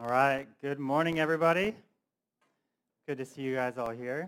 All right, good morning, everybody. Good to see you guys all here.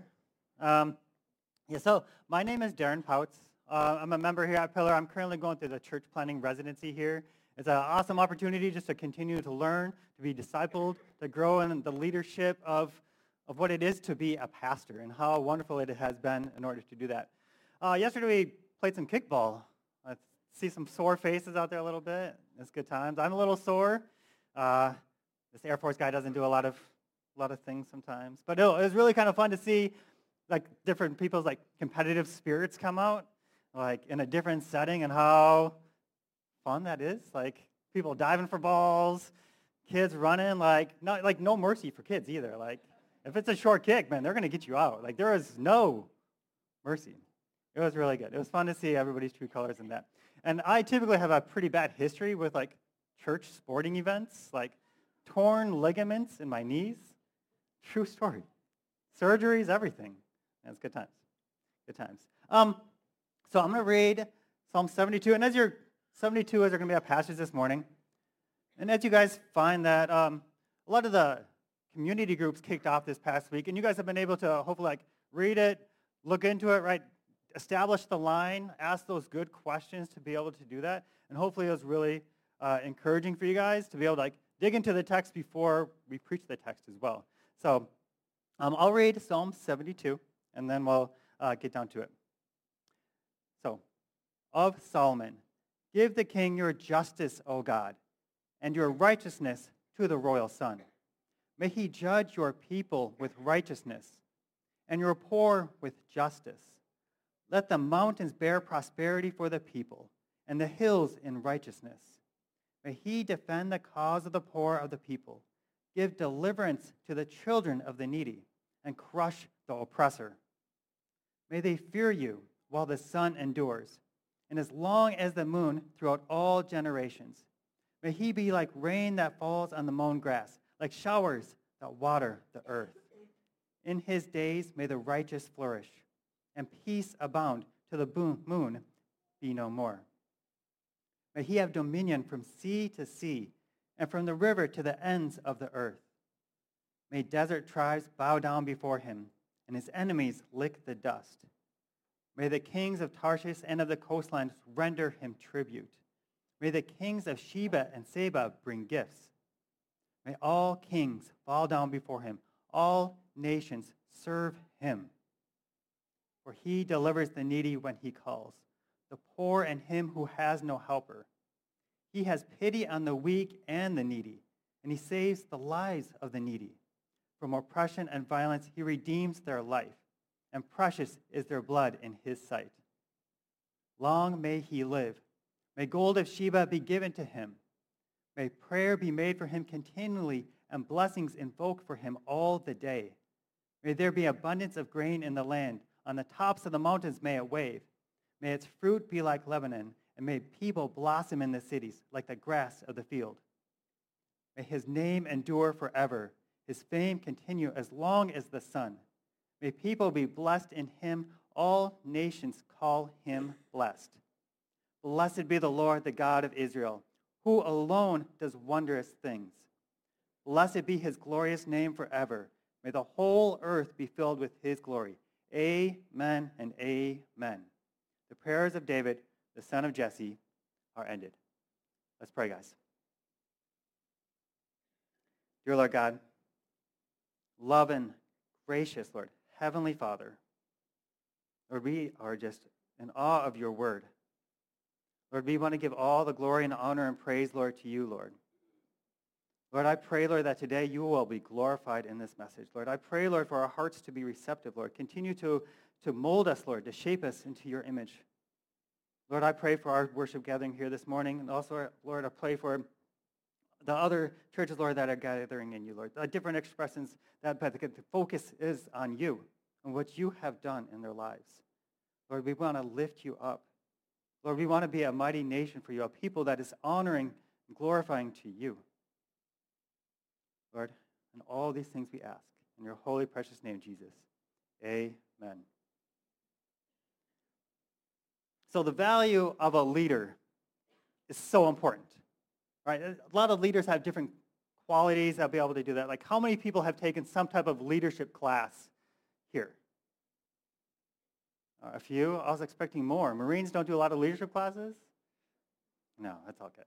So my name is Darren Pouts. I'm a member here at Pillar. I'm currently going through the church planning residency here. It's an awesome opportunity just to continue to learn, to be discipled, to grow in the leadership of what it is to be a pastor and how wonderful it has been in order to do that. Yesterday we played some kickball. I see some sore faces out there a little bit. It's good times. I'm a little sore. This Air Force guy doesn't do a lot of things sometimes. But no, it was really kind of fun to see like different people's like competitive spirits come out, like in a different setting, and how fun that is. Like people diving for balls, kids running, like no mercy for kids either. Like if it's a short kick, man, they're gonna get you out. Like there is no mercy. It was really good. It was fun to see everybody's true colors in that. And I typically have a pretty bad history with like church sporting events, like torn ligaments in my knees. True story. Surgeries, everything. That's good times. Good times. So I'm going to read Psalm 72. And as your 72 is going to be our passage this morning. And as you guys find that a lot of the community groups kicked off this past week, and you guys have been able to hopefully like read it, look into it, right? Establish the line, ask those good questions to be able to do that. And hopefully it was really encouraging for you guys to be able to like dig into the text before we preach the text as well. So I'll read Psalm 72, and then we'll get down to it. So, of Solomon, give the king your justice, O God, and your righteousness to the royal son. May he judge your people with righteousness, and your poor with justice. Let the mountains bear prosperity for the people, and the hills in righteousness. May he defend the cause of the poor of the people, give deliverance to the children of the needy, and crush the oppressor. May they fear you while the sun endures, and as long as the moon throughout all generations. May he be like rain that falls on the mown grass, like showers that water the earth. In his days may the righteous flourish, and peace abound till the moon be no more. May he have dominion from sea to sea, and from the river to the ends of the earth. May desert tribes bow down before him, and his enemies lick the dust. May the kings of Tarshish and of the coastlands render him tribute. May the kings of Sheba and Seba bring gifts. May all kings fall down before him, all nations serve him. For he delivers the needy when he calls, the poor and him who has no helper. He has pity on the weak and the needy, and he saves the lives of the needy. From oppression and violence he redeems their life, and precious is their blood in his sight. Long may he live. May gold of Sheba be given to him. May prayer be made for him continually, and blessings invoked for him all the day. May there be abundance of grain in the land. On the tops of the mountains may it wave. May its fruit be like Lebanon, and may people blossom in the cities like the grass of the field. May his name endure forever, his fame continue as long as the sun. May people be blessed in him, all nations call him blessed. Blessed be the Lord, the God of Israel, who alone does wondrous things. Blessed be his glorious name forever. May the whole earth be filled with his glory. Amen and amen. The prayers of David, the son of Jesse, are ended. Let's pray, guys. Dear Lord God, loving, gracious Lord, Heavenly Father, Lord, we are just in awe of your word. Lord, we want to give all the glory and honor and praise, Lord, to you, Lord. Lord, I pray, Lord, that today you will be glorified in this message. Lord, I pray, Lord, for our hearts to be receptive, Lord. Continue to mold us, Lord, to shape us into your image. Lord, I pray for our worship gathering here this morning. And also, Lord, I pray for the other churches, Lord, that are gathering in you, Lord. The different expressions, but the focus is on you and what you have done in their lives. Lord, we want to lift you up. Lord, we want to be a mighty nation for you, a people that is honoring and glorifying to you. Lord, and all these things we ask. In your holy, precious name, Jesus. Amen. So the value of a leader is so important, right? A lot of leaders have different qualities that'll be able to do that. Like, how many people have taken some type of leadership class here? A few? I was expecting more. Marines don't do a lot of leadership classes? No, that's okay.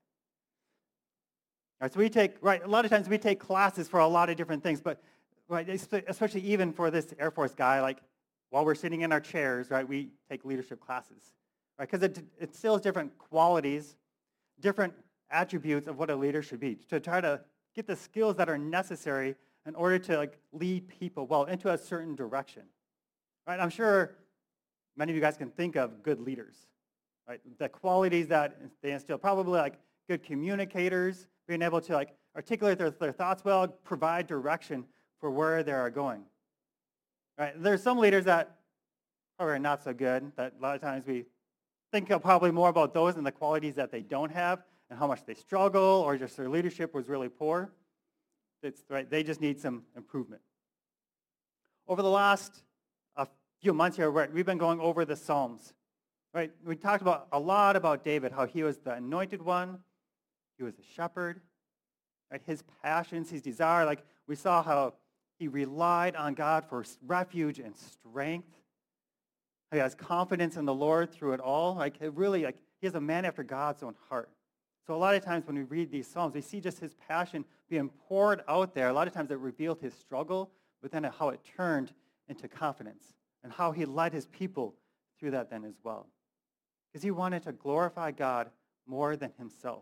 All right, so a lot of times we take classes for a lot of different things, but right, especially even for this Air Force guy, like while we're sitting in our chairs, right, we take leadership classes, right? Because it instills different qualities, different attributes of what a leader should be, to try to get the skills that are necessary in order to like lead people well into a certain direction, right? I'm sure many of you guys can think of good leaders, right? The qualities that they instill, probably like good communicators, being able to like articulate their thoughts well, provide direction for where they are going, right? There's some leaders that probably are not so good, that a lot of times we think probably more about those and the qualities that they don't have and how much they struggle or just their leadership was really poor. It's right, they just need some improvement. Over the last few months here, we've been going over the Psalms, right? We talked a lot about David, how he was the anointed one, he was a shepherd, right? His passions, his desire, like we saw how he relied on God for refuge and strength. He has confidence in the Lord through it all. Like it really, like he is a man after God's own heart. So a lot of times when we read these Psalms, we see just his passion being poured out there. A lot of times it revealed his struggle, but then how it turned into confidence and how he led his people through that then as well. Because he wanted to glorify God more than himself.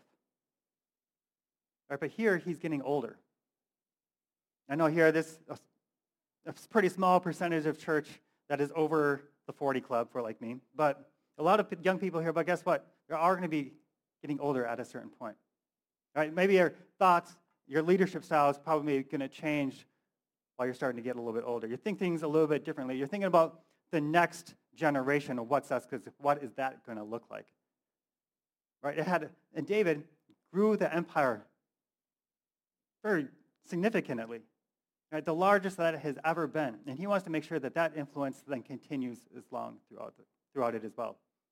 Right, but here he's getting older. I know here this a pretty small percentage of church that is over the 40 club for like me, but a lot of young people here, but guess what? They are going to be getting older at a certain point. Right? Maybe your thoughts, your leadership style is probably going to change while you're starting to get a little bit older. You think things a little bit differently. You're thinking about the next generation of what is that going to look like? Right? And David grew the empire very significantly, right? The largest that it has ever been. And he wants to make sure that that influence then continues as long throughout it as well.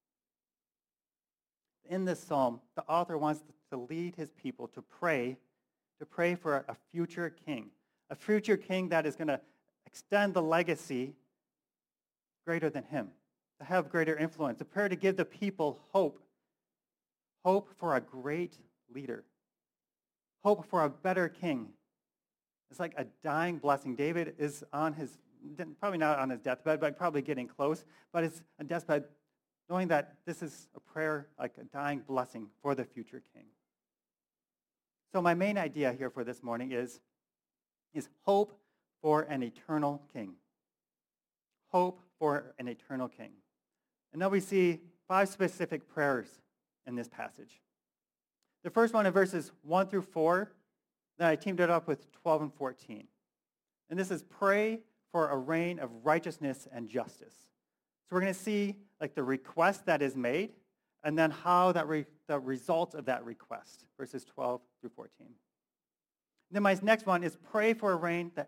In this psalm, the author wants to lead his people to pray for a future king that is going to extend the legacy greater than him, to have greater influence, to pray to give the people hope for a great leader, hope for a better king. It's like a dying blessing. David is probably not on his deathbed, but probably getting close, but it's a deathbed knowing that this is a prayer, like a dying blessing for the future king. So my main idea here for this morning is hope for an eternal king. Hope for an eternal king. And now we see 5 specific prayers in this passage. The first one in verses 1 through 4, then I teamed it up with 12 and 14. And this is pray for a reign of righteousness and justice. So we're going to see like the request that is made, and then how the result of that request, verses 12 through 14. Then my next one is pray for a reign that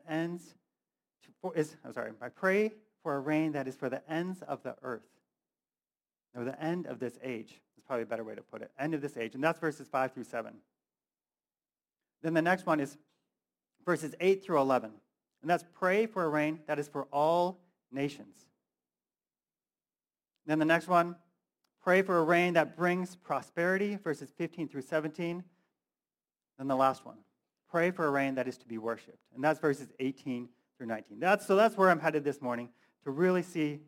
I pray for a reign that is for the ends of the earth, or the end of this age. Is probably a better way to put it. End of this age, and that's verses 5 through 7. Then the next one is verses 8 through 11, and that's pray for a reign that is for all nations. Then the next one, pray for a reign that brings prosperity, verses 15 through 17. Then the last one, pray for a reign that is to be worshipped. And that's verses 18 through 19. That's where I'm headed this morning, to really see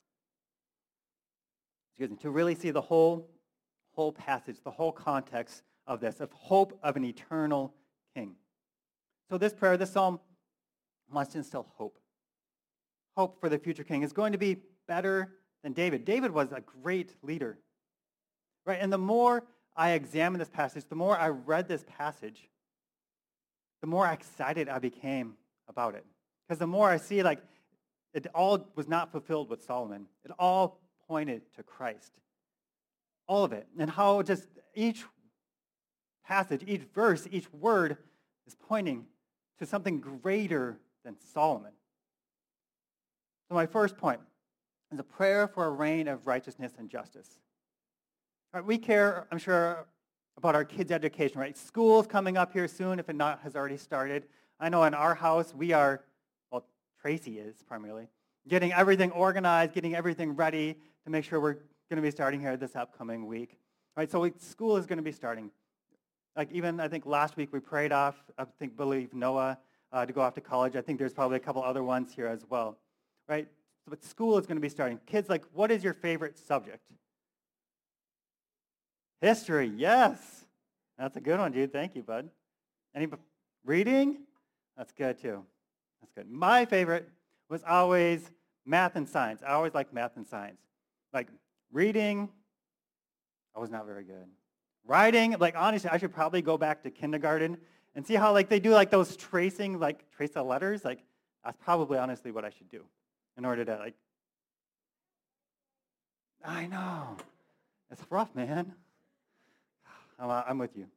the whole passage, the whole context of this, of hope of an eternal king. So this prayer, this psalm, must instill hope. Hope for the future king is going to be better than David. David was a great leader, right? And the more I examined this passage, the more I read this passage, the more excited I became about it. Because the more I see, like, it all was not fulfilled with Solomon. It all pointed to Christ. All of it. And how just each passage, each verse, each word is pointing to something greater than Solomon. So my first point is a prayer for a reign of righteousness and justice. Right, we care, I'm sure, about our kids' education, right? School's coming up here soon, if it not has already started. I know in our house, we are, well, Tracy is primarily, getting everything organized, getting everything ready to make sure we're going to be starting here this upcoming week. Right, so school is going to be starting. Like even, I think last week we prayed off, believe Noah to go off to college. I think there's probably a couple other ones here as well. Right, but school is going to be starting. Kids, like, what is your favorite subject? History, yes. That's a good one, dude. Thank you, bud. Reading? That's good, too. That's good. My favorite was always math and science. I always liked math and science. Like, reading, I was not very good. Writing, like, honestly, I should probably go back to kindergarten and see how, like, they do, like, those tracing, like, trace the letters. Like, that's probably, honestly, what I should do in order to, like, I know. It's rough, man. I'm with you.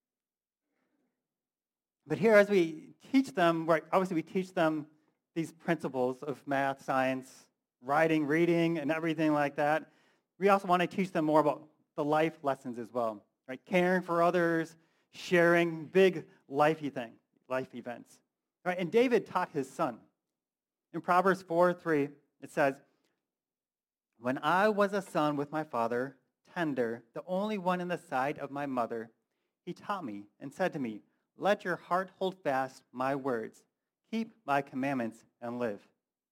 But here, as we teach them, right, obviously we teach them these principles of math, science, writing, reading, and everything like that. We also want to teach them more about the life lessons as well, right? Caring for others, sharing big life events, right? And David taught his son. In Proverbs 4:3, it says, "When I was a son with my father, tender, the only one in the sight of my mother, he taught me and said to me, 'Let your heart hold fast my words. Keep my commandments and live.'"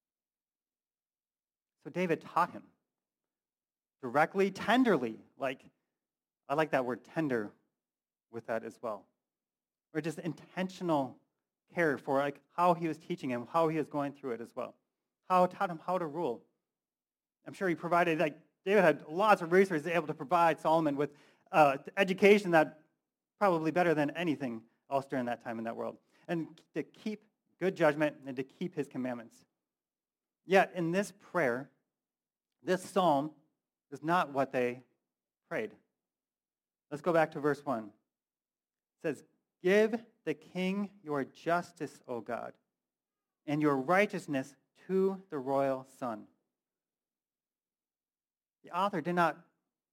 So David taught him directly, tenderly. Like, I like that word tender with that as well. Or just intentional care for like how he was teaching him, how he was going through it as well. How taught him how to rule. I'm sure he provided, like, David had lots of resources able to provide Solomon with education that probably better than anything else during that time in that world. And to keep good judgment and to keep his commandments. Yet in this prayer, this psalm is not what they prayed. Let's go back to verse 1. It says, "Give the king your justice, O God, and your righteousness to the royal son." The author did not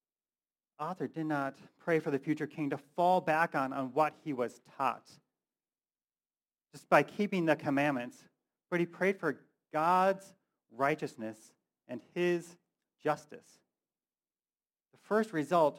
pray for the future king to fall back on what he was taught just by keeping the commandments, but he prayed for God's righteousness and his justice. The first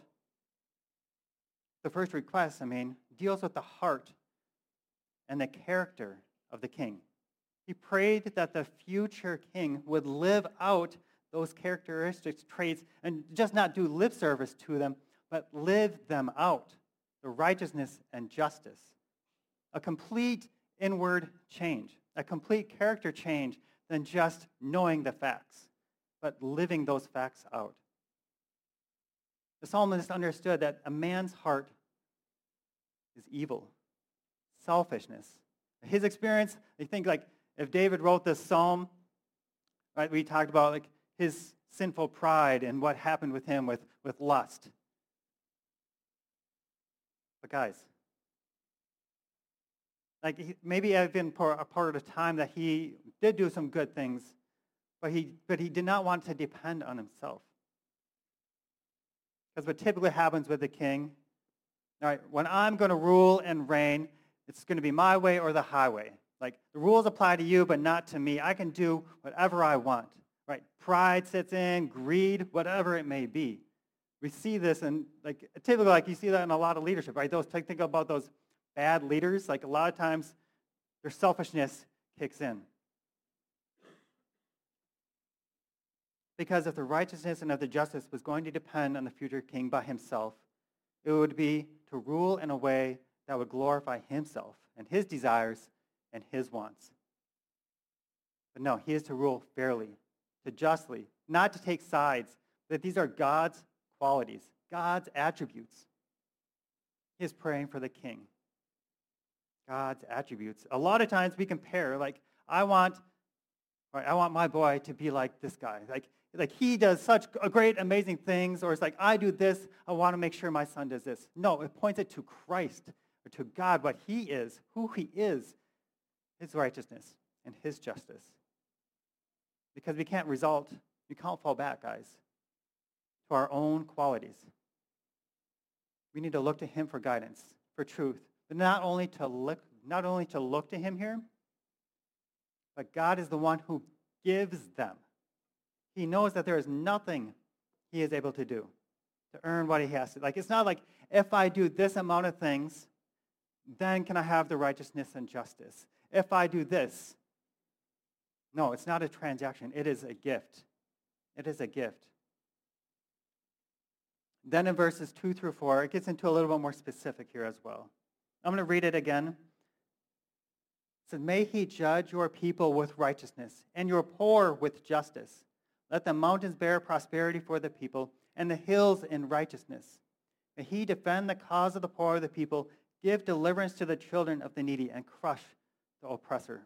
request, deals with the heart and the character of the king. He prayed that the future king would live out those characteristics, traits, and just not do lip service to them, but live them out, the righteousness and justice. A complete inward change, a complete character change than just knowing the facts, but living those facts out. The psalmist understood that a man's heart is evil, selfishness. His experience, I think, like, if David wrote this psalm, right, we talked about, like, his sinful pride and what happened with him with lust. But guys, like, maybe I've been a part of the time that he did do some good things, but he did not want to depend on himself. Because what typically happens with the king, all right, when I'm going to rule and reign, it's going to be my way or the highway. Like, the rules apply to you, but not to me. I can do whatever I want. Right? Pride sets in, greed, whatever it may be. We see this in, like, typically, like, you see that in a lot of leadership, right? Think about those bad leaders. Like, a lot of times, their selfishness kicks in. Because if the righteousness and of the justice was going to depend on the future king by himself, it would be to rule in a way that would glorify himself and his desires and his wants. But no, he is to rule fairly, to justly, not to take sides, that these are God's qualities, God's attributes. He is praying for the king. God's attributes. A lot of times we compare, like, I want my boy to be like this guy. Like he does such great, amazing things, or it's like, I do this, I want to make sure my son does this. No, it points it to Christ, or to God, what he is, who he is, his righteousness and his justice. Because we can't fall back, guys, to our own qualities. we need to look to him for guidance, for truth. But not only to look to him here, but God is the one who gives them. He knows that there is nothing he is able to do to earn what he has to. Like, it's not like, if I do this amount of things, then can I have the righteousness and justice. If I do this. No, it's not a transaction. It is a gift. It is a gift. Then in verses 2 through 4, it gets into a little bit more specific here as well. I'm going to read it again. It says, may he judge your people with righteousness and your poor with justice. Let the mountains bear prosperity for the people and the hills in righteousness. May he defend the cause of the poor of the people, give deliverance to the children of the needy, and crush the oppressor.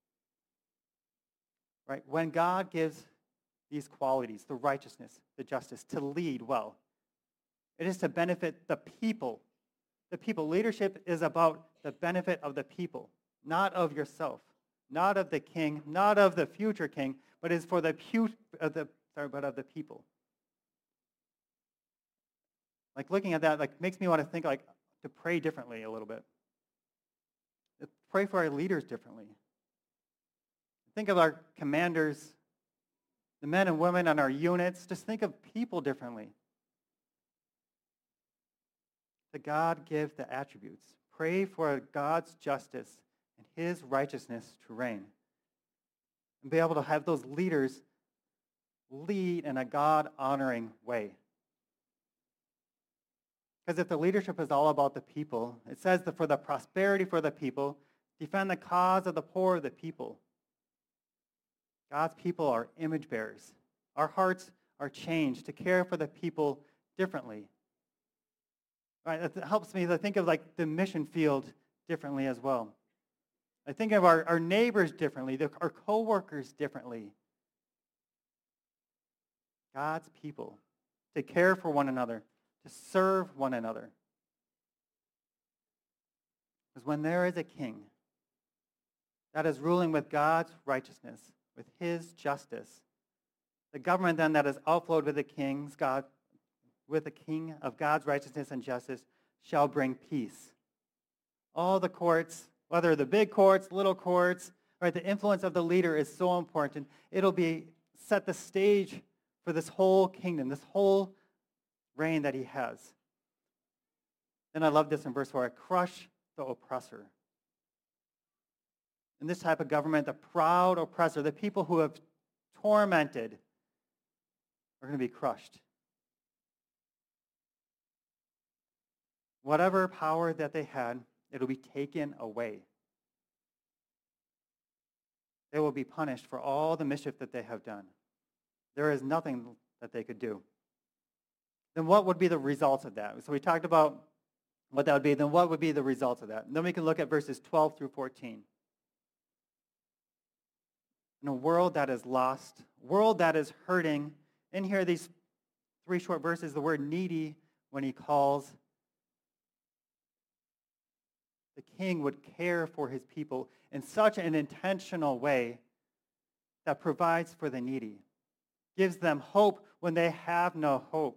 Right? When God gives these qualities, the righteousness, the justice, to lead well, it is to benefit the people. The people. Leadership is about the benefit of the people, not of yourself, not of the king, not of the future king, but is for the of the people. Like, looking at that, like, makes me want to think, like, to pray differently a little bit. To pray for our leaders differently. Think of our commanders, the men and women on our units. Just think of people differently. To God give the attributes. Pray for God's justice and his righteousness to reign. And be able to have those leaders lead in a God-honoring way. Because if the leadership is all about the people, it says that for the prosperity for the people, defend the cause of the poor of the people. God's people are image bearers. Our hearts are changed to care for the people differently. Right? It helps me to think of, like, the mission field differently as well. I think of our neighbors differently, our co-workers differently. God's people, to care for one another, to serve one another. Because when there is a king that is ruling with God's righteousness, with his justice, the government then that is outflowed with the king of God's righteousness and justice shall bring peace. All the courts, whether the big courts, little courts, right, the influence of the leader is so important. It'll set the stage for this whole kingdom, this whole reign that he has. And I love this in verse 4, crush the oppressor. In this type of government, the proud oppressor, the people who have tormented, are going to be crushed. Whatever power that they had, it'll be taken away. They will be punished for all the mischief that they have done. There is nothing that they could do. Then what would be the results of that? So we talked about what that would be. Then what would be the results of that? And then we can look at verses 12 through 14. In a world that is lost, world that is hurting, in here these 3 short verses, the word needy, when he calls, the king would care for his people in such an intentional way that provides for the needy, gives them hope when they have no hope.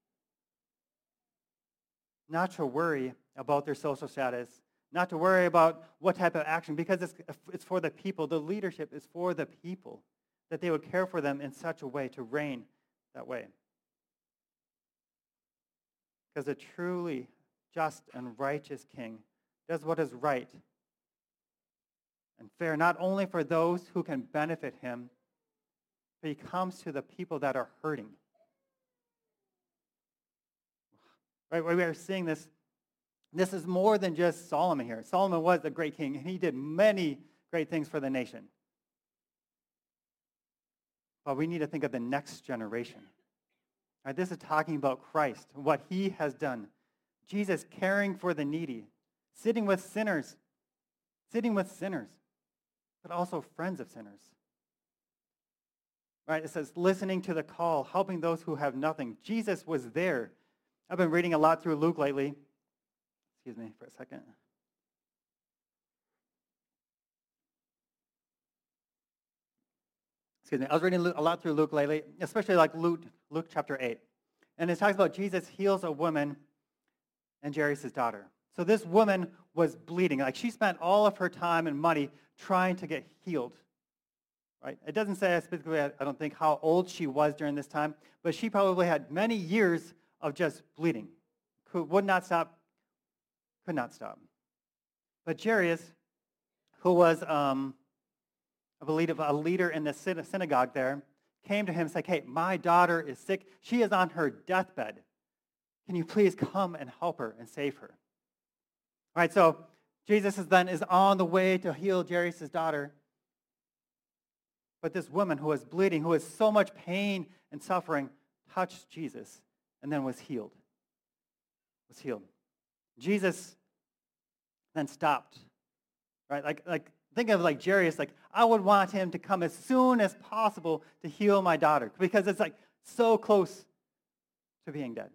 Not to worry about their social status, not to worry about what type of action, because it's for the people. The leadership is for the people, that they would care for them in such a way to reign that way. Because a truly just and righteous king does what is right and fair, not only for those who can benefit him, but he comes to the people that are hurting. Right, we are seeing this. This is more than just Solomon here. Solomon was a great king, and he did many great things for the nation. But we need to think of the next generation. Right, this is talking about Christ, what he has done. Jesus caring for the needy, sitting with sinners, but also friends of sinners. Right, it says listening to the call, helping those who have nothing. Jesus was there. I've been reading a lot through Luke lately. Excuse me for a second. I was reading a lot through Luke lately, especially like Luke chapter 8. And it talks about Jesus heals a woman and Jairus' daughter. So this woman was bleeding. Like, she spent all of her time and money trying to get healed. Right? It doesn't say specifically, I don't think, how old she was during this time, but she probably had many years of just bleeding. Would not stop, could not stop. But Jairus, who was, I believe, a leader in the synagogue there, came to him and said, hey, my daughter is sick. She is on her deathbed. Can you please come and help her and save her? All right, so Jesus is on the way to heal Jairus' daughter. But this woman who was bleeding, who was so much pain and suffering, touched Jesus and then was healed. Jesus then stopped. Right? Like think of like Jairus, like I would want him to come as soon as possible to heal my daughter because it's like so close to being dead.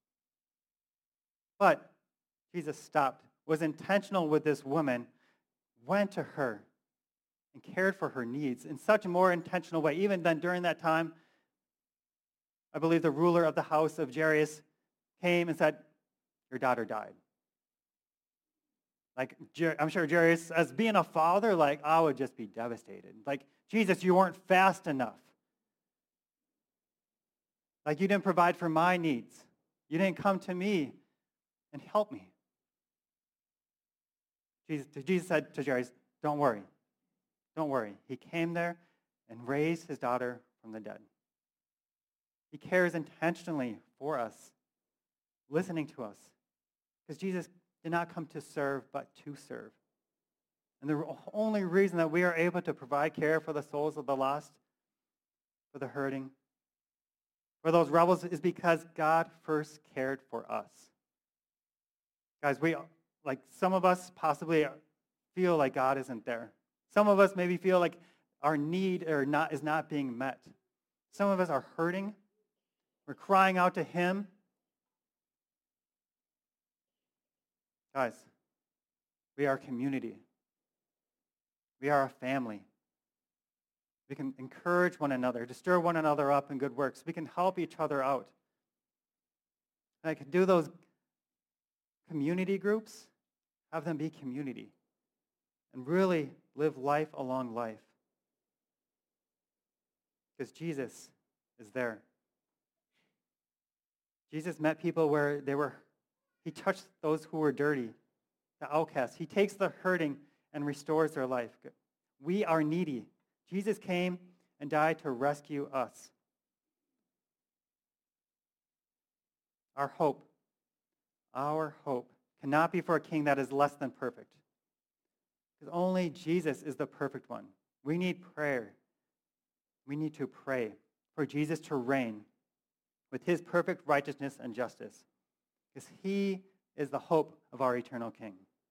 But Jesus stopped, was intentional with this woman, went to her, and cared for her needs in such a more intentional way. Even then, during that time, I believe the ruler of the house of Jairus came and said, your daughter died. Like, I'm sure Jairus, as being a father, like, I would just be devastated. Like, Jesus, you weren't fast enough. Like, you didn't provide for my needs. You didn't come to me and help me. Jesus said to Jairus, don't worry. Don't worry. He came there and raised his daughter from the dead. He cares intentionally for us, listening to us. Because Jesus did not come to serve, but to serve. And the only reason that we are able to provide care for the souls of the lost, for the hurting, for those rebels, is because God first cared for us. Guys, some of us possibly feel like God isn't there. Some of us maybe feel like our need is not being met. Some of us are hurting. We're crying out to him. Guys, we are a community. We are a family. We can encourage one another, to stir one another up in good works. We can help each other out. And I can do those community groups, have them be community, and really live life along life. Because Jesus is there. Jesus met people where he touched those who were dirty, the outcasts. He takes the hurting and restores their life. We are needy. Jesus came and died to rescue us. Our hope cannot be for a king that is less than perfect. Because only Jesus is the perfect one. We need prayer. We need to pray for Jesus to reign with his perfect righteousness and justice. Because he is the hope of our eternal King.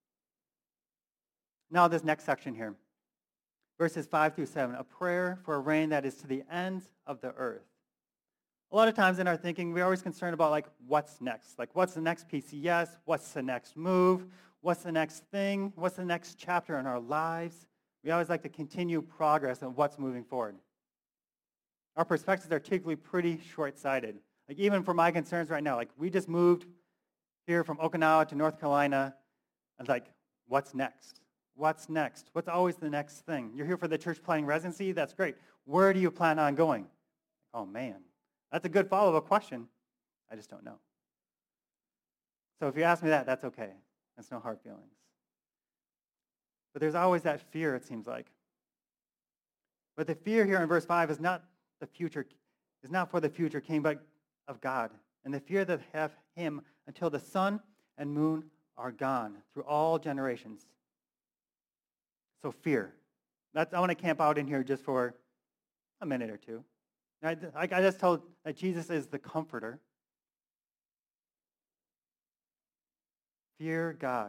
Now this next section here, verses 5 through 7, a prayer for a reign that is to the ends of the earth. A lot of times in our thinking, we're always concerned about like what's next. Like what's the next PCS? What's the next move? What's the next thing? What's the next chapter in our lives? We always like to continue progress on what's moving forward. Our perspectives are typically pretty short-sighted. Like even for my concerns right now, like we just moved here from Okinawa to North Carolina, and like, what's next? What's next? What's always the next thing? You're here for the church planning residency? That's great. Where do you plan on going? Oh man, that's a good follow-up question. I just don't know. So if you ask me that, that's okay. That's no hard feelings. But there's always that fear, it seems like. But the fear here in verse 5 is not for the future king, but of God. And the fear that have him until the sun and moon are gone through all generations. So fear. I want to camp out in here just for a minute or two. I just told that Jesus is the comforter. Fear God.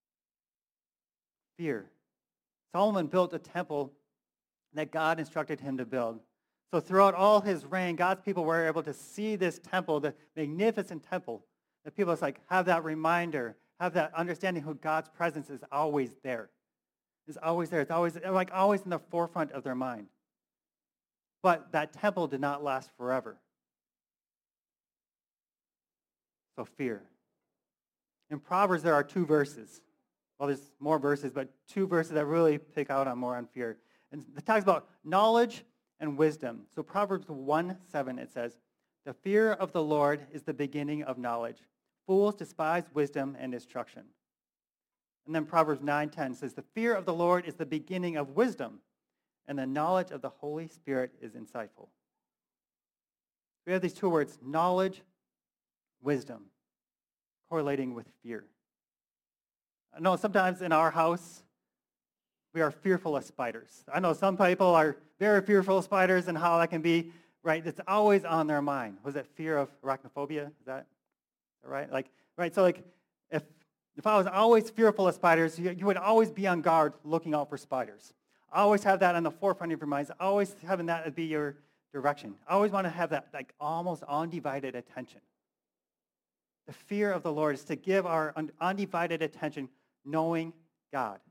Fear. Solomon built a temple that God instructed him to build. So throughout all his reign, God's people were able to see this temple, the magnificent temple, that people have that reminder, have that understanding who God's presence is always there. Is always there. It's always in the forefront of their mind. But that temple did not last forever. So fear. In Proverbs, there are 2 verses. Well, there's more verses, but 2 verses that really pick out on more on fear. And it talks about knowledge and wisdom. So Proverbs 1:7, it says, "The fear of the Lord is the beginning of knowledge. Fools despise wisdom and instruction." And then Proverbs 9:10 says, "The fear of the Lord is the beginning of wisdom, and the knowledge of the Holy Spirit is insightful." We have these 2 words, knowledge, wisdom, correlating with fear. I know sometimes in our house, we are fearful of spiders. I know some people are very fearful of spiders and how that can be, right? It's always on their mind. Was it fear of arachnophobia? Is that right? Right? So if I was always fearful of spiders, you would always be on guard looking out for spiders. Always have that on the forefront of your minds. Always having that be your direction. I always want to have that almost undivided attention. The fear of the Lord is to give our undivided attention knowing God.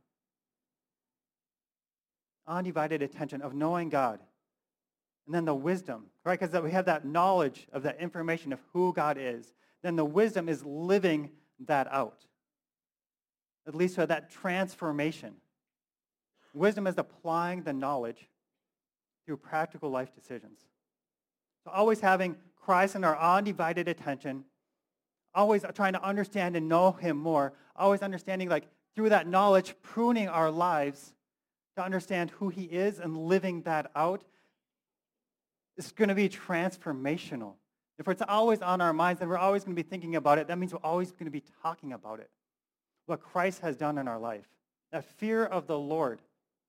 Undivided attention of knowing God. And then the wisdom, right? Because we have that knowledge of that information of who God is. Then the wisdom is living that out. At least for that transformation. Wisdom is applying the knowledge through practical life decisions. So always having Christ in our undivided attention, always trying to understand and know him more, always understanding through that knowledge, pruning our lives to understand who he is and living that out. It's going to be transformational. If it's always on our minds, then we're always going to be thinking about it. That means we're always going to be talking about it. What Christ has done in our life. That fear of the Lord.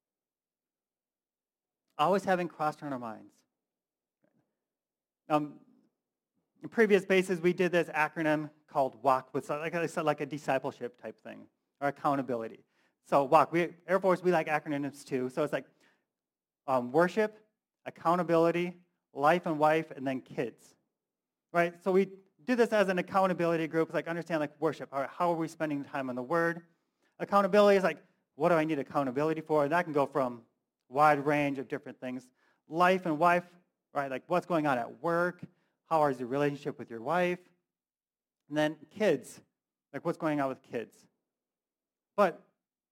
Always having Christ on our minds. In previous bases, we did this acronym called WALK, with like I said, like a discipleship type thing, or accountability. So WALK, Air Force, we like acronyms too. So it's like worship, accountability, life and wife, and then kids. Right? So we do this as an accountability group. It's like understand worship. All right, how are we spending time on the Word? Accountability is what do I need accountability for? And that can go from a wide range of different things. Life and wife, right? What's going on at work? How is your relationship with your wife? And then kids, what's going on with kids? But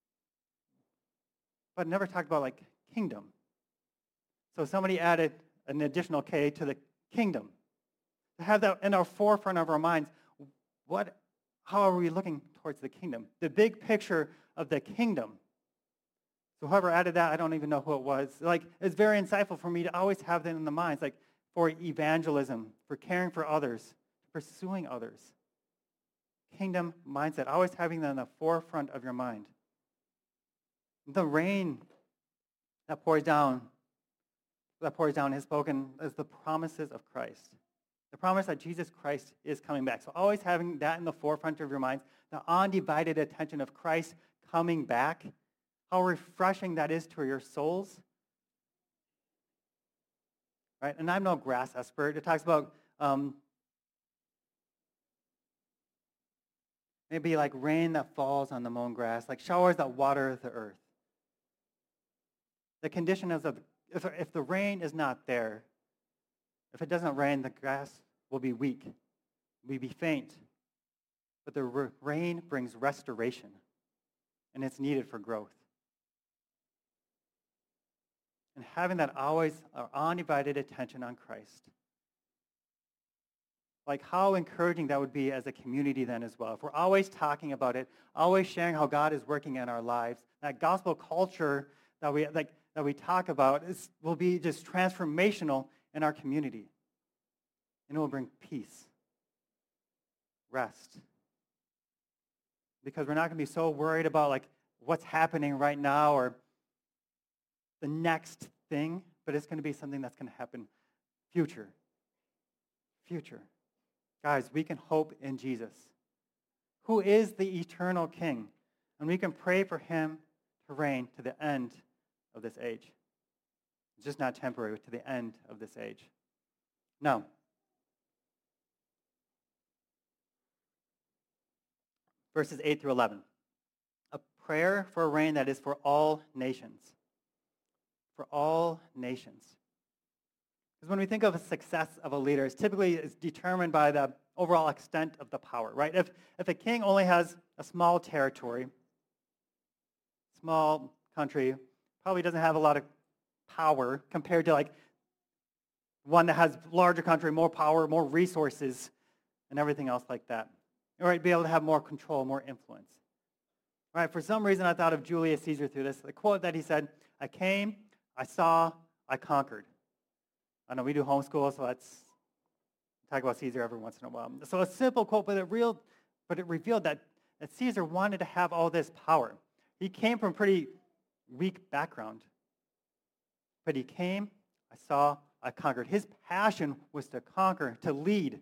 never talked about kingdom. So somebody added an additional K to the kingdom. To have that in our forefront of our minds, how are we looking towards the kingdom? The big picture of the kingdom. So whoever added that, I don't even know who it was. It's very insightful for me to always have that in the minds, for evangelism, for caring for others, pursuing others. Kingdom mindset, always having that in the forefront of your mind. The rain that pours down is spoken as the promises of Christ. The promise that Jesus Christ is coming back. So always having that in the forefront of your minds, the undivided attention of Christ coming back, how refreshing that is to your souls. Right? And I'm no grass expert. It talks about maybe rain that falls on the mown grass, showers that water the earth. The condition is if the rain is not there, if it doesn't rain, the grass will be weak, will be faint. But the rain brings restoration, and it's needed for growth. And having that always our undivided attention on Christ. How encouraging that would be as a community then as well. If we're always talking about it, always sharing how God is working in our lives, that gospel culture that we talk about will be just transformational in our community. And it will bring peace, rest. Because we're not going to be so worried about what's happening right now or the next thing, but it's going to be something that's going to happen future. Guys, we can hope in Jesus, who is the eternal King, and we can pray for him to reign to the end of this age. It's just not temporary, to the end of this age. Now, verses 8 through 11. A prayer for a reign that is for all nations. For all nations. Because when we think of a success of a leader, it's typically determined by the overall extent of the power, right? If a king only has a small territory, small country, probably doesn't have a lot of power compared to like one that has larger country, more power, more resources, and everything else like that. All right, be able to have more control, more influence. All right, for some reason I thought of Julius Caesar through this. The quote that he said, "I came, I saw, I conquered." I know we do homeschool, so that's talk about Caesar every once in a while. So a simple quote, but it revealed that Caesar wanted to have all this power. He came from a pretty weak background. But he came, I saw, I conquered. His passion was to conquer, to lead.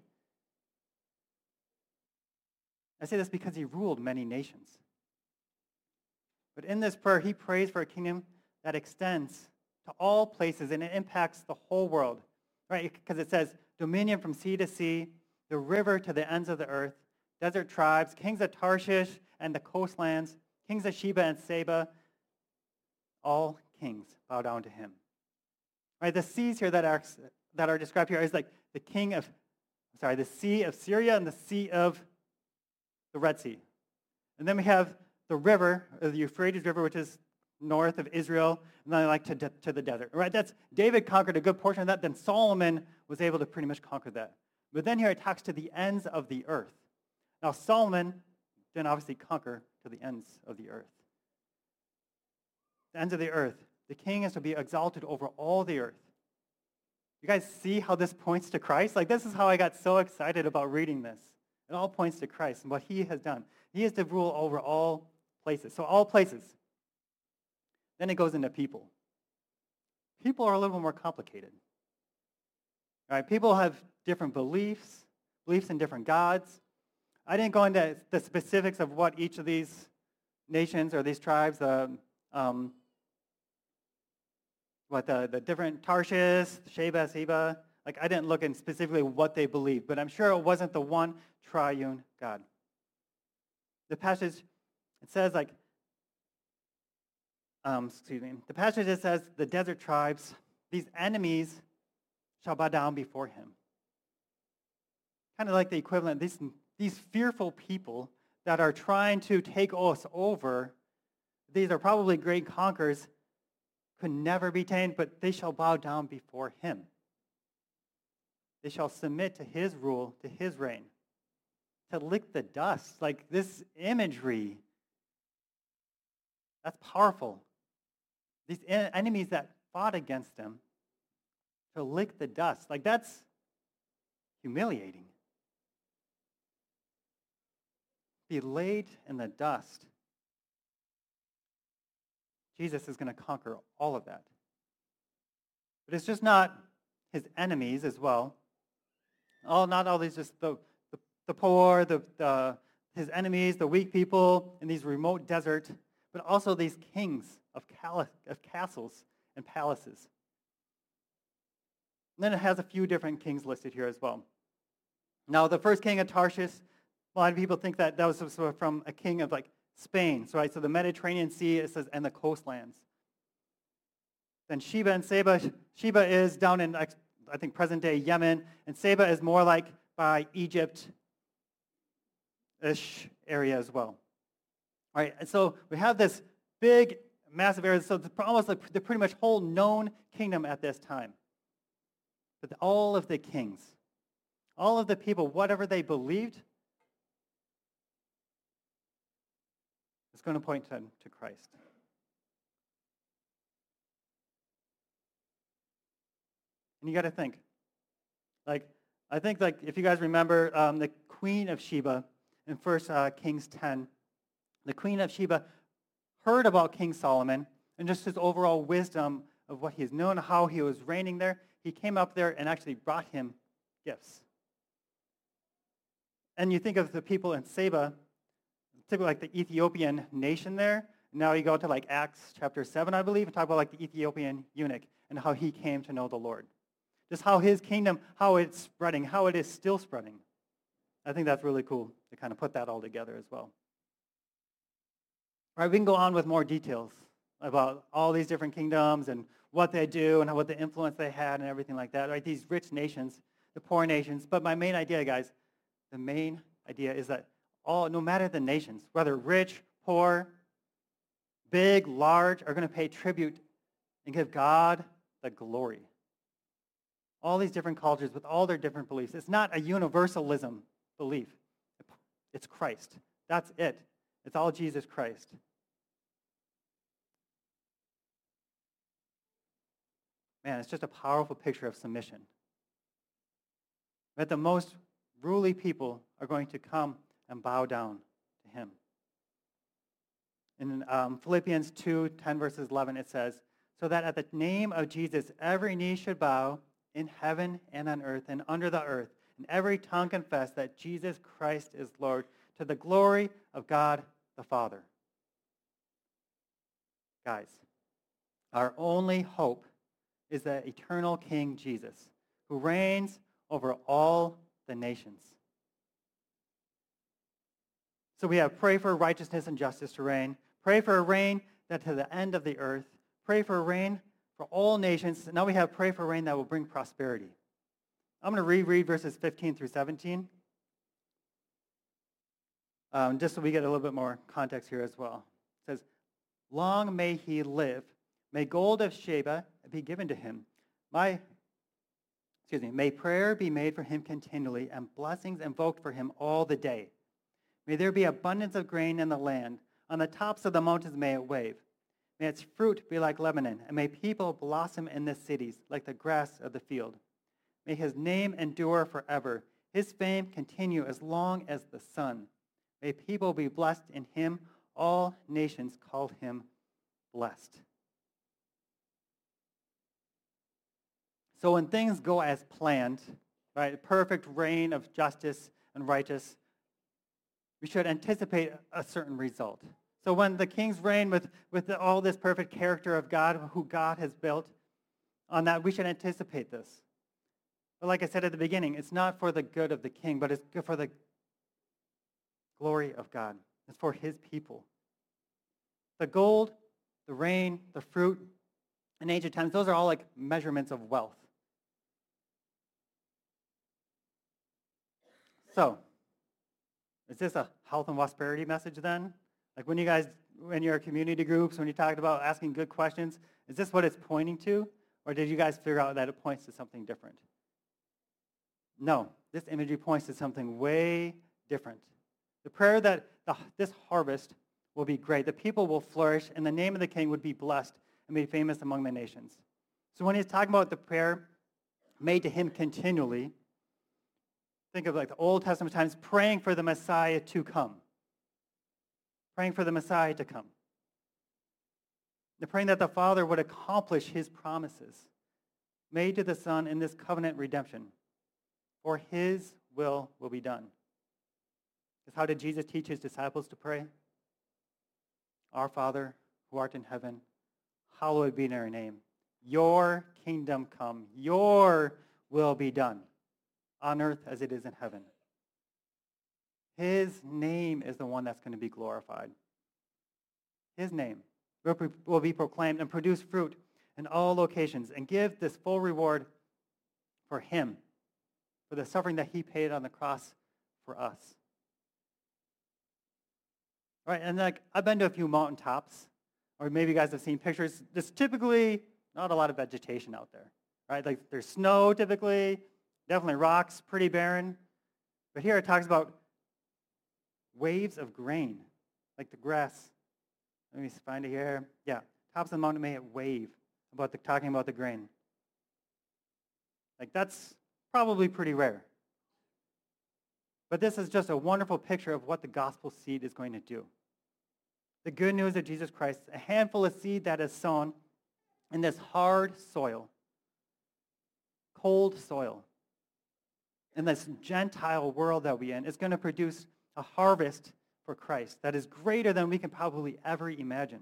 I say this because he ruled many nations. But in this prayer, he prays for a kingdom that extends to all places and it impacts the whole world, right? Because it says, dominion from sea to sea, the river to the ends of the earth, desert tribes, kings of Tarshish and the coastlands, kings of Sheba and Seba, all kings bow down to him. Right, the seas here that are described here is like the Sea of Syria and the Sea of the Red Sea. And then we have the river, the Euphrates River, which is north of Israel, and then like to the desert. Right, that's David conquered a good portion of that, then Solomon was able to pretty much conquer that. But then here it talks to the ends of the earth. Now Solomon didn't obviously conquer to the ends of the earth. The ends of the earth. The king is to be exalted over all the earth. You guys see how this points to Christ? Like, this is how I got so excited about reading this. It all points to Christ and what he has done. He is to rule over all places. So all places. Then it goes into people. People are a little more complicated. All right, people have different beliefs in different gods. I didn't go into the specifics of what each of these nations or these tribes the different Tarshish, Sheba, Seba, like I didn't look in specifically what they believed, but I'm sure it wasn't the one triune God. The passage, it says the passage it says the desert tribes, these enemies shall bow down before him. Kind of like the equivalent, these fearful people that are trying to take us over, these are probably great conquerors, could never be tamed, but they shall bow down before him. They shall submit to his rule, to his reign, to lick the dust. Like this imagery, that's powerful. These enemies that fought against him, to lick the dust. Like that's humiliating. Be laid in the dust. Jesus is going to conquer all of that. But it's just not his enemies as well. Not all these, just the poor, his enemies, the weak people in these remote deserts, but also these kings of castles and palaces. And then it has a few different kings listed here as well. Now, the first king of Tarshish, a lot of people think that was from a king of like Spain. So the Mediterranean Sea, it says, and the coastlands. Then Sheba and Seba. Sheba is down in, I think, present-day Yemen, and Seba is more like by Egypt-ish area as well. All right, and so we have this big, massive area. So it's almost like the pretty much whole known kingdom at this time. But all of the kings, all of the people, whatever they believed, is going to point to Christ. And you got to think, I think if you guys remember the Queen of Sheba in 1 Kings 10, the Queen of Sheba heard about King Solomon and just his overall wisdom of what he has known, how he was reigning there. He came up there and actually brought him gifts. And you think of the people in Seba, typically like the Ethiopian nation there. Now you go to like Acts chapter 7, I believe, and talk about like the Ethiopian eunuch and how he came to know the Lord. Just how his kingdom, how it's spreading, how it is still spreading. I think that's really cool to kind of put that all together as well. All right, we can go on with more details about all these different kingdoms and what they do and what the influence they had and everything like that. Right, these rich nations, the poor nations. But my main idea, guys, the main idea is that no matter the nations, whether rich, poor, big, large, are going to pay tribute and give God the glory. All these different cultures with all their different beliefs. It's not a universalism belief. It's Christ. That's it. It's all Jesus Christ. Man, it's just a powerful picture of submission. That the most ruling people are going to come and bow down to him. In Philippians 2, 10 verses 11, it says, so that at the name of Jesus, every knee should bow in heaven and on earth and under the earth, and every tongue confess that Jesus Christ is Lord, to the glory of God the Father. Guys, our only hope is the eternal King Jesus, who reigns over all the nations. So we have pray for righteousness and justice to reign, pray for a reign that to the end of the earth, pray for a reign for all nations. Now we have pray for a reign that will bring prosperity. I'm going to reread verses 15 through 17, just so we get a little bit more context here as well. It says, long may he live. May gold of Sheba be given to him. May prayer be made for him continually, and blessings invoked for him all the day. May there be abundance of grain in the land. On the tops of the mountains may it wave. May its fruit be like Lebanon, and may people blossom in the cities like the grass of the field. May his name endure forever, his fame continue as long as the sun. May people be blessed in him. All nations call him blessed. So when things go as planned, right, a perfect reign of justice and righteousness, we should anticipate a certain result. So when the kings reign with all this perfect character of God, who God has built, on that we should anticipate this. But like I said at the beginning, it's not for the good of the king, but it's good for the glory of God. It's for his people. The gold, the rain, the fruit, in ancient times, those are all like measurements of wealth. So, is this a health and prosperity message then? Like when you guys, in your community groups, when you talked about asking good questions, is this what it's pointing to? Or did you guys figure out that it points to something different? No, this imagery points to something way different. The prayer that this harvest will be great, the people will flourish, and the name of the king would be blessed and be famous among the nations. So when he's talking about the prayer made to him continually, think of like the Old Testament times, praying for the Messiah to come. Praying for the Messiah to come. They're praying that the Father would accomplish his promises made to the Son in this covenant redemption. For his will be done. Because how did Jesus teach his disciples to pray? Our Father, who art in heaven, hallowed be your name. Your kingdom come. Your will be done on earth as it is in heaven. His name is the one that's going to be glorified. His name will be proclaimed and produce fruit in all locations and give this full reward for him, for the suffering that he paid on the cross for us. All right, and like I've been to a few mountaintops, or maybe you guys have seen pictures. There's typically not a lot of vegetation out there, right? Like there's snow typically, definitely rocks, pretty barren. But here it talks about waves of grain, like the grass. Let me find it here. Yeah, tops of the mountain may it wave, talking about the grain. Like that's probably pretty rare. But this is just a wonderful picture of what the gospel seed is going to do. The good news of Jesus Christ, a handful of seed that is sown in this hard soil, cold soil, in this Gentile world that we're in, is going to produce a harvest for Christ that is greater than we can probably ever imagine.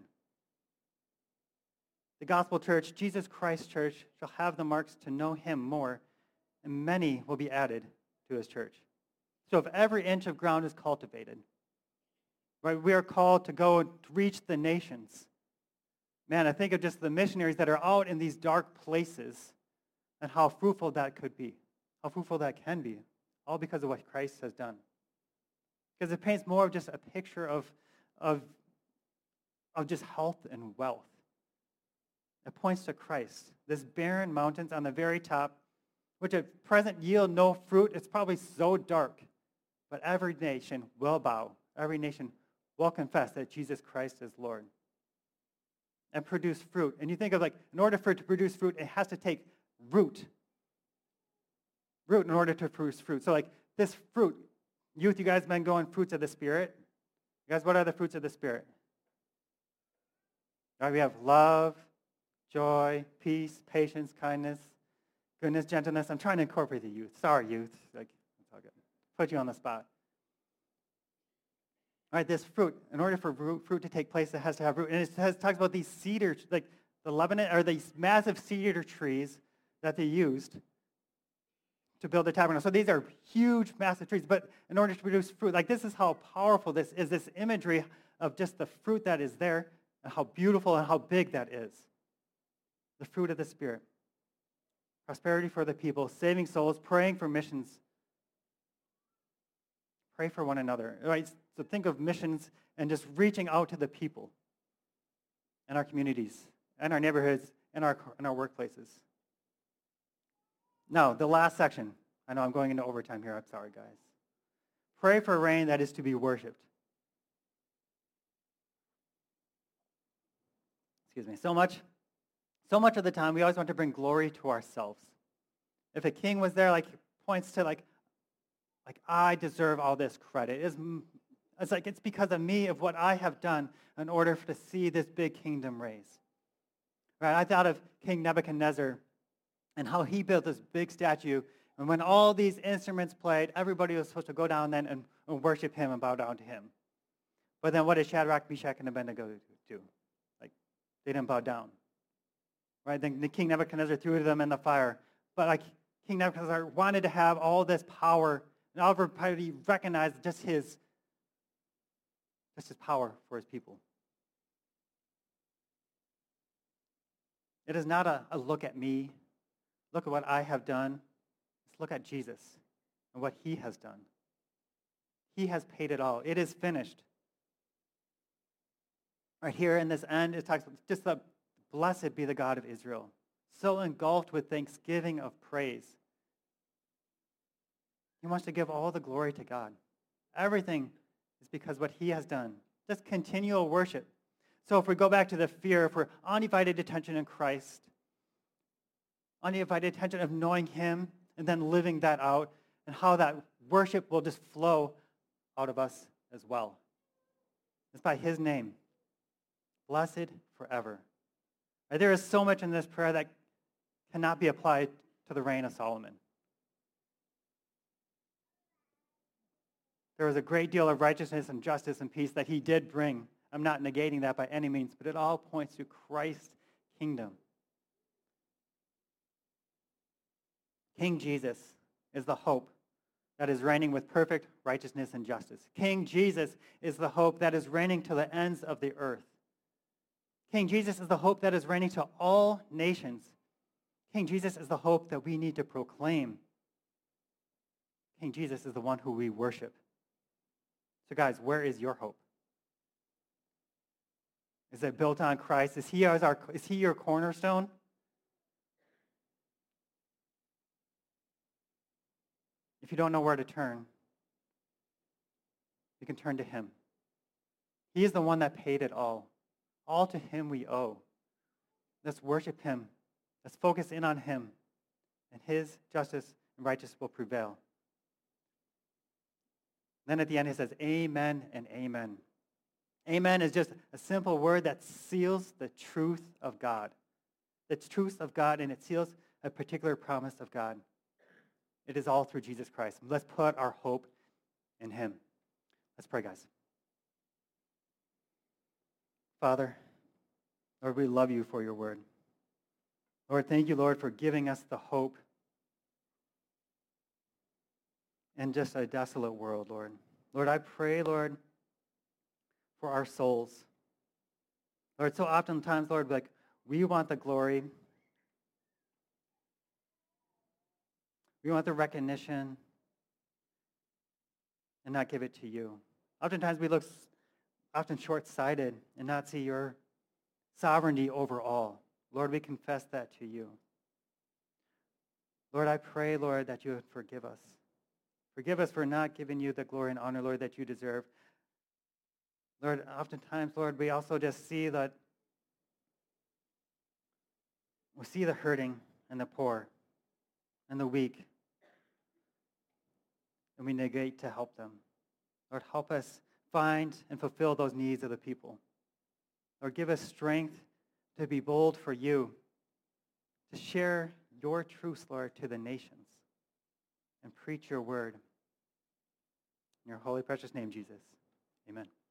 The gospel church, Jesus Christ Church, shall have the marks to know him more, and many will be added to his church. So if every inch of ground is cultivated, right, we are called to go and reach the nations. Man, I think of just the missionaries that are out in these dark places and how fruitful that could be, how fruitful that can be. all because of what Christ has done. Because it paints more of just a picture of just health and wealth. It points to Christ. This barren mountains on the very top, which at present yield no fruit. It's probably so dark. But every nation will bow. Every nation will confess that Jesus Christ is Lord and produce fruit. And you think of like, in order for it to produce fruit, it has to take root. Root in order to produce fruit. So like this fruit, youth, you guys been going fruits of the Spirit. You guys, what are the fruits of the Spirit? All right, we have love, joy, peace, patience, kindness, goodness, gentleness. I'm trying to incorporate the youth. Sorry, youth. Like, it's all good. Put you on the spot. All right, this fruit, in order for fruit to take place, it has to have root. And it talks about these cedar, like the Lebanon, or these massive cedar trees that they used to build the tabernacle. So these are huge, massive trees. But in order to produce fruit, like this is how powerful this is, this imagery of just the fruit that is there and how beautiful and how big that is. The fruit of the Spirit. Prosperity for the people, saving souls, praying for missions. Pray for one another. Right? So think of missions and just reaching out to the people in our communities, in our neighborhoods, in our workplaces. Now, the last section. I know I'm going into overtime here. I'm sorry, guys. Pray for rain that is to be worshipped. Excuse me. So much of the time, we always want to bring glory to ourselves. If a king was there, like, points to, like I deserve all this credit. It's like it's because of me, of what I have done in order to see this big kingdom raise. Right? I thought of King Nebuchadnezzar and how he built this big statue. And when all these instruments played, everybody was supposed to go down then and worship him and bow down to him. But then what did Shadrach, Meshach, and Abednego do? Like, they didn't bow down. Right? Then the King Nebuchadnezzar threw them in the fire. But like King Nebuchadnezzar wanted to have all this power, and everybody recognized just his power for his people. It is not a look at me, look at what I have done. Let's look at Jesus and what he has done. He has paid it all. It is finished. Right here in this end, it talks about just the blessed be the God of Israel, so engulfed with thanksgiving of praise. He wants to give all the glory to God. Everything is because what he has done. Just continual worship. So if we go back to the fear, if we're undivided attention in Christ, undivided attention of knowing him and then living that out, and how that worship will just flow out of us as well. It's by his name. Blessed forever. There is so much in this prayer that cannot be applied to the reign of Solomon. There was a great deal of righteousness and justice and peace that he did bring. I'm not negating that by any means, but it all points to Christ's kingdom. King Jesus is the hope that is reigning with perfect righteousness and justice. King Jesus is the hope that is reigning to the ends of the earth. King Jesus is the hope that is reigning to all nations. King Jesus is the hope that we need to proclaim. King Jesus is the one who we worship. So guys, where is your hope? Is it built on Christ? Is he your cornerstone? If you don't know where to turn, you can turn to him. He is the one that paid it all. All to him we owe. Let's worship him. Let's focus in on him. And his justice and righteousness will prevail. Then at the end, he says, amen and amen. Amen is just a simple word that seals the truth of God. The truth of God, and it seals a particular promise of God. It is all through Jesus Christ. Let's put our hope in him. Let's pray, guys. Father, Lord, we love you for your word. Lord, thank you, Lord, for giving us the hope in just a desolate world, Lord. Lord, I pray, Lord, for our souls. Lord, so oftentimes, Lord, like we want the glory. We want the recognition. and not give it to you. Oftentimes we look often short-sighted and not see your sovereignty over all. Lord, we confess that to you. Lord, I pray, Lord, that you would forgive us. Forgive us for not giving you the glory and honor, Lord, that you deserve. Lord, oftentimes, Lord, we also just see that we see the hurting and the poor and the weak, and we negate to help them. Lord, help us find and fulfill those needs of the people. Lord, give us strength to be bold for you, to share your truths, Lord, to the nations, and preach your word. In your holy, precious name, Jesus. Amen.